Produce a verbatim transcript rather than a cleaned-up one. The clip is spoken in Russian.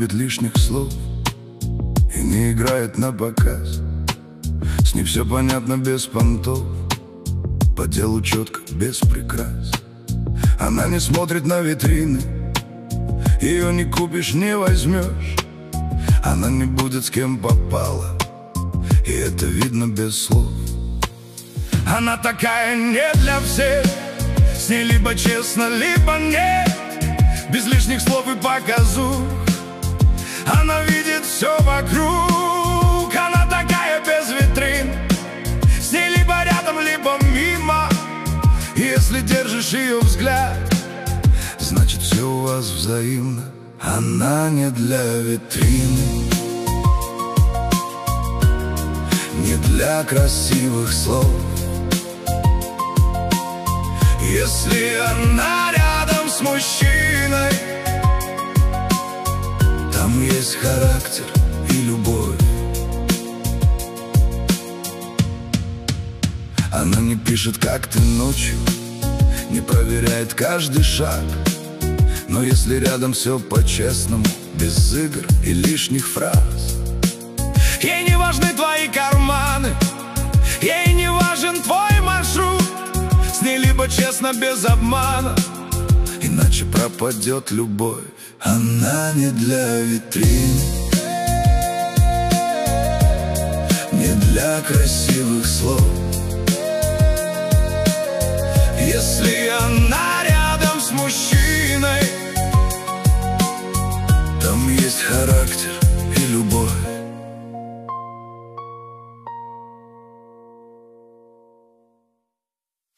любит лишних слов и не играет на показ. С ней все понятно без понтов, по делу четко, без прикрас. Она не смотрит на витрины, ее не купишь, не возьмешь. Она не будет с кем попала, и это видно без слов. Она такая не для всех, с ней либо честно, либо нет, без лишних слов и показух. Она видит все вокруг, она такая без витрин, с ней либо рядом, либо мимо. И если держишь ее взгляд, значит все у вас взаимно. Она не для витрины, не для красивых слов. Если она рядом с мужчиной, там есть характер и любовь. Она не пишет, как ты ночью, не проверяет каждый шаг. Но если рядом все по-честному, без игр и лишних фраз. Ей не важны твои карманы, ей не важен твой маршрут. С ней либо честно, без обмана, иначе пропадет любовь. Она не для витрин, не для красивых слов. Если она рядом с мужчиной, там есть характер